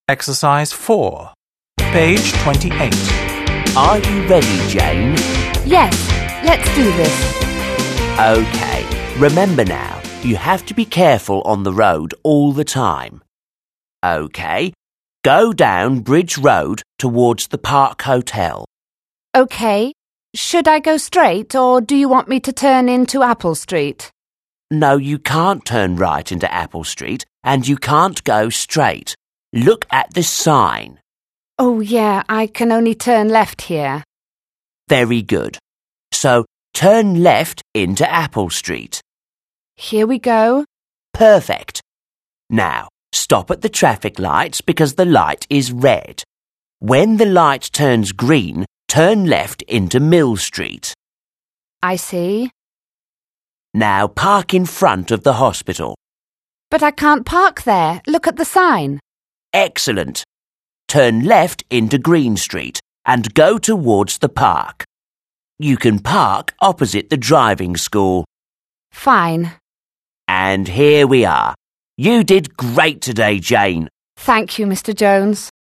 Exercise 4, page 28. Are you ready, Jane? Yes, let's do this. OK. Remember now, you have to be careful on the road all the time. OK. Go down Bridge Road towards the Park Hotel. OK. Should I go straight, or do you want me to turn into Apple Street? No, you can't turn right into Apple Street, and you can't go straight. Look at the sign. Oh, yeah, I can only turn left here. Very good. So, turn left into Apple Street. Here we go. Perfect. Now, stop at the traffic lights because the light is red. When the light turns green, turn left into Mill Street. I see. Now park in front of the hospital. But I can't park there. Look at the sign. Excellent. Turn left into Green Street and go towards the park. You can park opposite the driving school. Fine. And here we are. You did great today, Jane. Thank you, Mr. Jones.